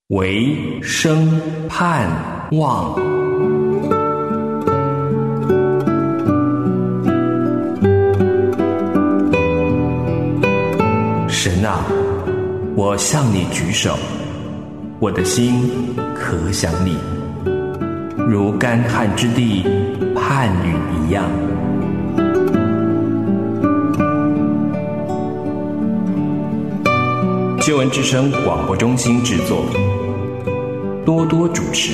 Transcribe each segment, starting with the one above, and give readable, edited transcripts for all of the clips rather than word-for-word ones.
唯生盼望。神啊，我向你举手，我的心可想你，如干旱之地盼雨一样。救恩之声广播中心制作，多多主持。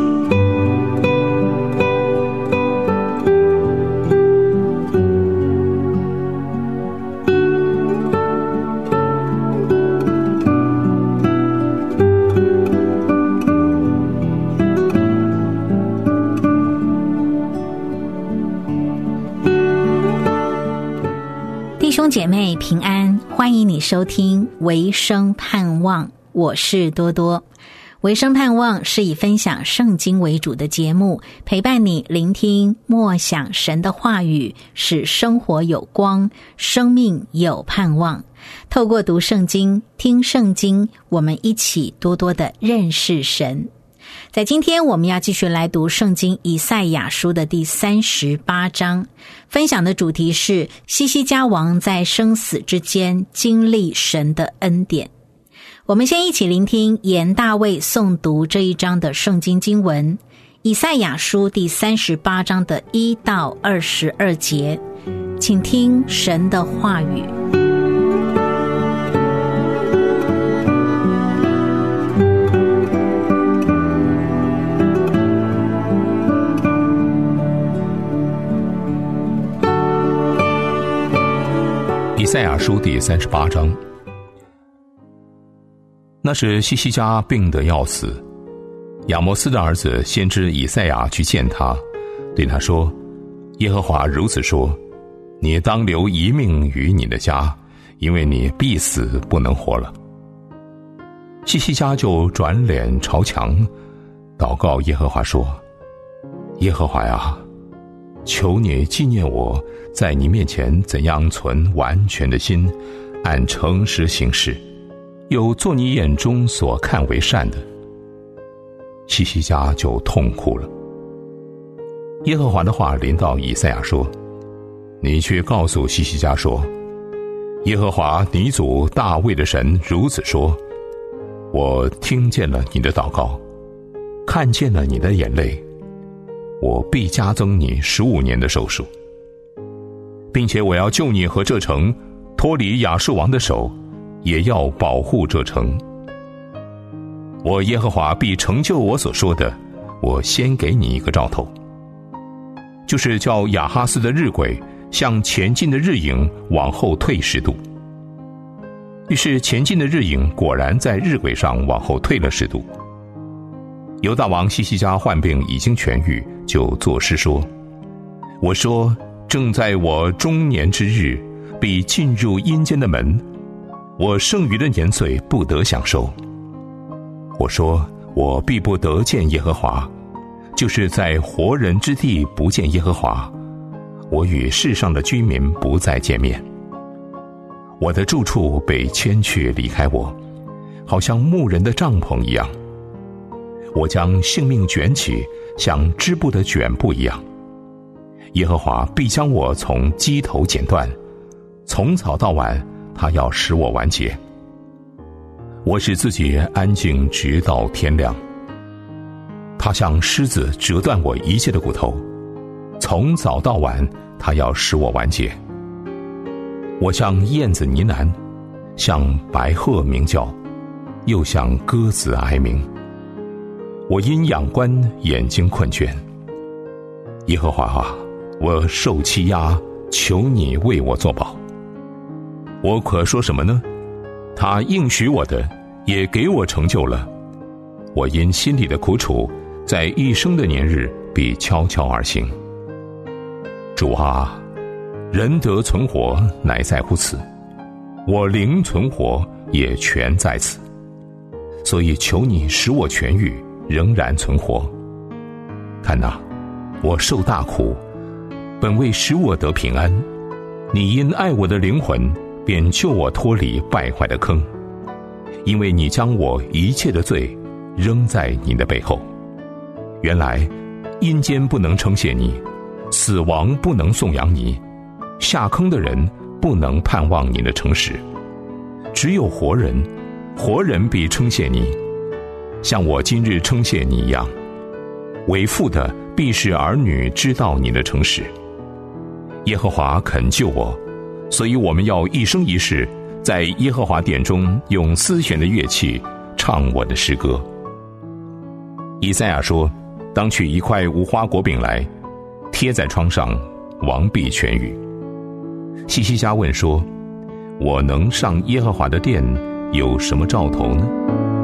弟兄姐妹平安，欢迎你收听唯生盼望，我是多多。唯生盼望是以分享圣经为主的节目，陪伴你聆听默想神的话语，使生活有光，生命有盼望。透过读圣经、听圣经，我们一起多多的认识神。在今天我们要继续来读圣经以赛亚书的第38章，分享的主题是西西家王在生死之间经历神的恩典。我们先一起聆听严大卫诵读这一章的圣经经文，以赛亚书第38章的1到22节，请听神的话语。 以赛亚书第38章。那时西西家病得要死，亚摩斯的儿子先知以赛亚去见他，对他说：耶和华如此说，你当留一命于你的家，因为你必死不能活了。西西家就转脸朝墙，祷告耶和华说：耶和华呀，求你纪念我在你面前怎样存完全的心，按诚实行事，又做你眼中所看为善的。西西家就痛哭了。耶和华的话临到以赛亚说：你去告诉西西家说，耶和华你祖大卫的神如此说，我听见了你的祷告，看见了你的眼泪，我必加增你15年的寿数，并且我要救你和这城脱离亚述王的手，也要保护这城。我耶和华必成就我所说的，我先给你一个兆头，就是叫亚哈斯的日晷向前进的日影往后退10度。于是前进的日影果然在日晷上往后退了10度。犹大王西西家患病已经痊愈，就作诗说：我说，正在我中年之日，必进入阴间的门，我剩余的年岁不得享受。我说，我必不得见耶和华，就是在活人之地不见耶和华，我与世上的居民不再见面。我的住处被迁去离开我，好像牧人的帐篷一样。我将性命卷起，像织布的卷布一样。耶和华必将我从基头剪断，从早到晚，他要使我完结。我使自己安静直到天亮。他像狮子折断我一切的骨头，从早到晚，他要使我完结。我像燕子呢喃，像白鹤鸣叫，又像鸽子哀鸣。我因仰观，眼睛困倦。耶和华啊，我受欺压，求你为我作保。我可说什么呢？他应许我的，也给我成就了。我因心里的苦楚，在一生的年日必悄悄而行。主啊，人得存活，乃在乎此；我灵存活，也全在此。所以求你使我痊愈，仍然存活。看哪，我受大苦，本为使我得平安。你因爱我的灵魂，便救我脱离败坏的坑。因为你将我一切的罪扔在你的背后。原来阴间不能称谢你，死亡不能颂扬你，下坑的人不能盼望你的诚实。只有活人，活人必称谢你，像我今日称谢你一样。为父的必使儿女知道你的诚实。耶和华肯救我，所以我们要一生一世在耶和华殿中用丝弦的乐器唱我的诗歌。以赛亚说，当取一块无花果饼来，贴在窗上，王必痊愈。希西家问说，我能上耶和华的殿有什么兆头呢？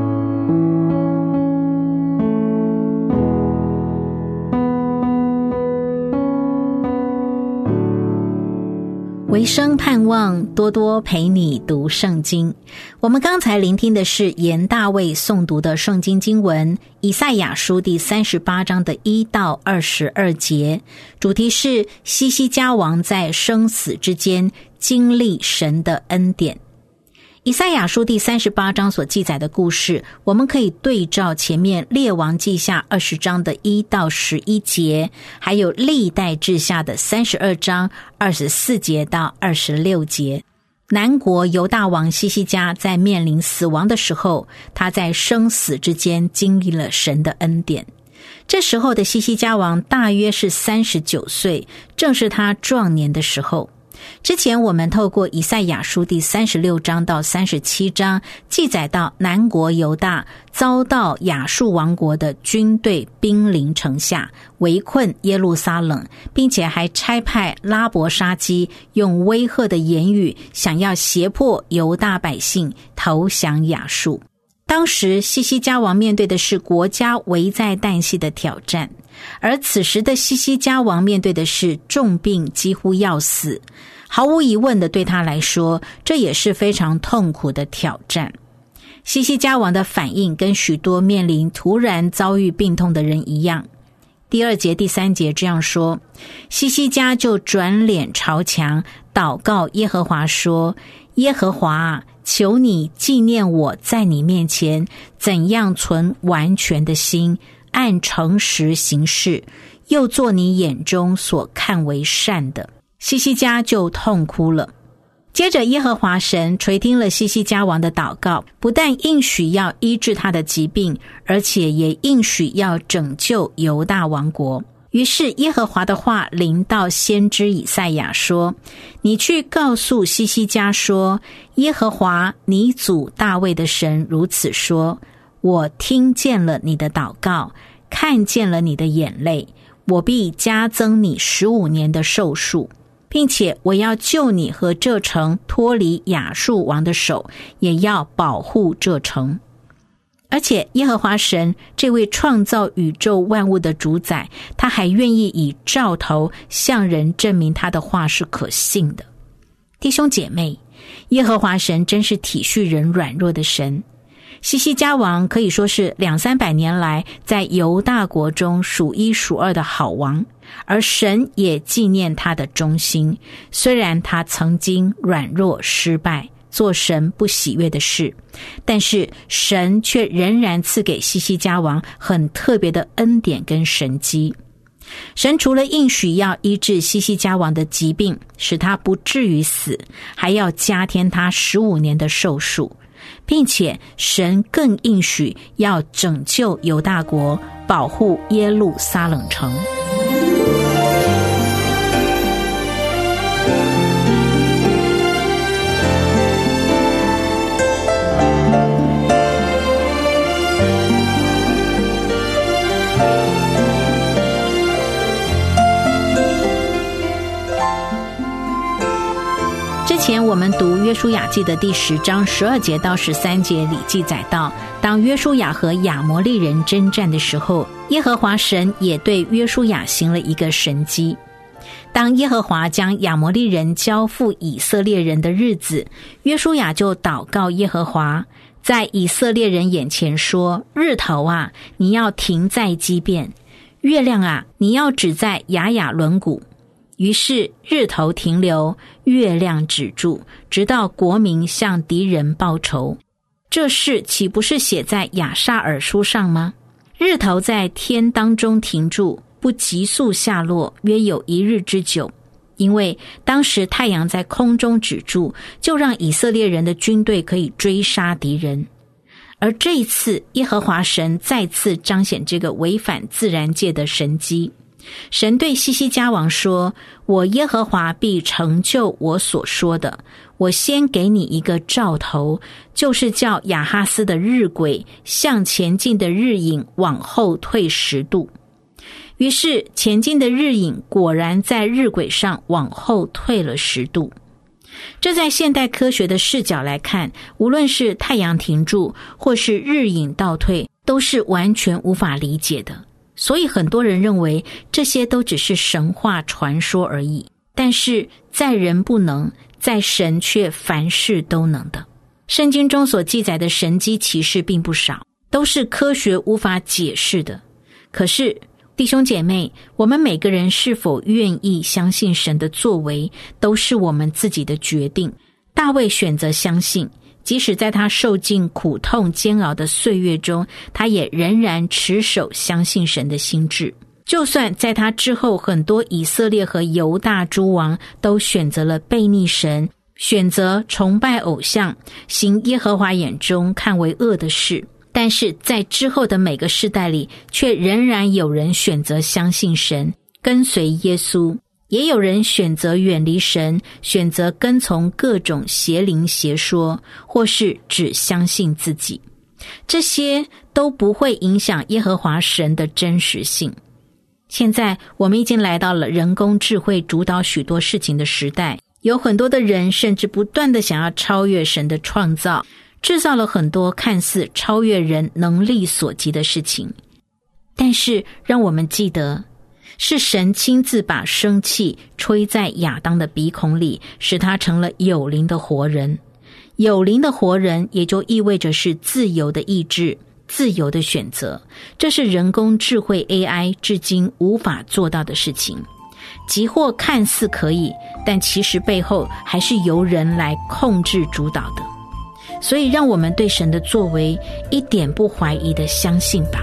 维生盼望，多多陪你读圣经。我们刚才聆听的是严大卫诵读的圣经经文，以赛亚书第38章的1到22节，主题是希西家王在生死之间经历神的恩典。以赛亚书第38章所记载的故事，我们可以对照前面列王记下20章的1到11节，还有历代志下的32章24节到26节。南国犹大王希西家在面临死亡的时候，他在生死之间经历了神的恩典。这时候的希西家王大约是39岁，正是他壮年的时候。之前我们透过以赛亚书第36章到37章记载到南国犹大遭到亚述王国的军队兵临城下，围困耶路撒冷，并且还差派拉伯沙基用威吓的言语想要胁迫犹大百姓投降亚述。当时希西家王面对的是国家危在旦夕的挑战，而此时的希西家王面对的是重病，几乎要死。毫无疑问的，对他来说，这也是非常痛苦的挑战。希西家王的反应跟许多面临突然遭遇病痛的人一样。第2节、第3节这样说，希西家就转脸朝墙，祷告耶和华说，耶和华啊，求你纪念我在你面前怎样存完全的心，按诚实行事，又做你眼中所看为善的。希西家就痛哭了。接着耶和华神垂听了希西家王的祷告，不但应许要医治他的疾病，而且也应许要拯救犹大王国。于是耶和华的话临到先知以赛亚说，你去告诉希西家说，耶和华你祖大卫的神如此说，我听见了你的祷告，看见了你的眼泪，我必加增你15年的寿数，并且我要救你和这城脱离亚述王的手，也要保护这城。而且耶和华神这位创造宇宙万物的主宰，他还愿意以兆头向人证明他的话是可信的。弟兄姐妹，耶和华神真是体恤人软弱的神。希西家王可以说是200-300年来在犹大国中数一数二的好王，而神也纪念他的忠心，虽然他曾经软弱失败，做神不喜悦的事，但是神却仍然赐给希西家王很特别的恩典跟神迹。神除了应许要医治希西家王的疾病，使他不至于死，还要加添他15年的寿数，并且神更应许要拯救犹大国，保护耶路撒冷城。之前我们读约书亚记的第10章12节到13节里记载到，当约书亚和亚摩利人征战的时候，耶和华神也对约书亚行了一个神迹。当耶和华将亚摩利人交付以色列人的日子，约书亚就祷告耶和华，在以色列人眼前说，日头啊，你要停在基遍，月亮啊，你要止在雅雅伦谷。于是日头停留，月亮止住，直到国民向敌人报仇。 这事岂不是写在亚萨尔书上吗？日头在天当中停住，不急速下落，约有1日之久。因为当时太阳在空中止住，就让以色列人的军队可以追杀敌人。而这一次，耶和华神再次彰显这个违反自然界的神迹。神对西西家王说，我耶和华必成就我所说的，我先给你一个兆头，就是叫亚哈斯的日晷向前进的日影往后退10度。于是前进的日影果然在日晷上往后退了10度。这在现代科学的视角来看，无论是太阳停住或是日影倒退，都是完全无法理解的。所以很多人认为这些都只是神话传说而已。但是在人不能，在神却凡事都能的。圣经中所记载的神迹奇事并不少，都是科学无法解释的。可是弟兄姐妹，我们每个人是否愿意相信神的作为，都是我们自己的决定。大卫选择相信，即使在他受尽苦痛煎熬的岁月中，他也仍然持守相信神的心志。就算在他之后，很多以色列和犹大诸王都选择了悖逆神，选择崇拜偶像，行耶和华眼中看为恶的事，但是在之后的每个世代里，却仍然有人选择相信神，跟随耶稣，也有人选择远离神，选择跟从各种邪灵邪说，或是只相信自己。这些都不会影响耶和华神的真实性。现在我们已经来到了人工智慧主导许多事情的时代，有很多的人甚至不断的想要超越神的创造，制造了很多看似超越人能力所及的事情。但是让我们记得，是神亲自把生气吹在亚当的鼻孔里，使他成了有灵的活人。有灵的活人也就意味着是自由的意志，自由的选择，这是人工智慧 AI 至今无法做到的事情。即或看似可以，但其实背后还是由人来控制主导的。所以让我们对神的作为一点不怀疑的相信吧。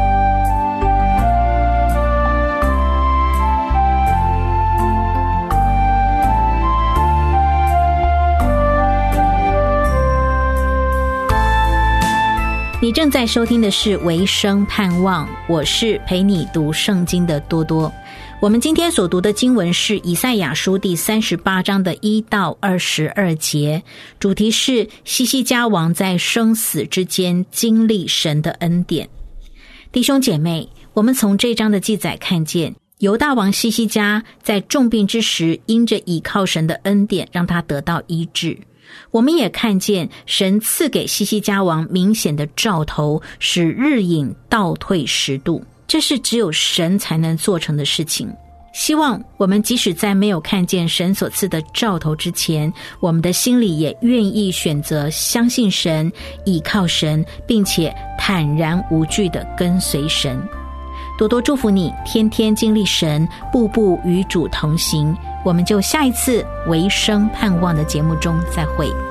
你正在收听的是维生盼望，我是陪你读圣经的多多。我们今天所读的经文是以赛亚书第38章的1到22节，主题是西西家王在生死之间经历神的恩典。弟兄姐妹，我们从这章的记载看见，犹大王西西家在重病之时，因着倚靠神的恩典，让他得到医治。我们也看见神赐给西西家王明显的兆头，使日影倒退10度，这是只有神才能做成的事情。希望我们即使在没有看见神所赐的兆头之前，我们的心里也愿意选择相信神，倚靠神，并且坦然无惧地跟随神。多多祝福你，天天经历神，步步与主同行。我们就下一次维生盼望的节目中再会。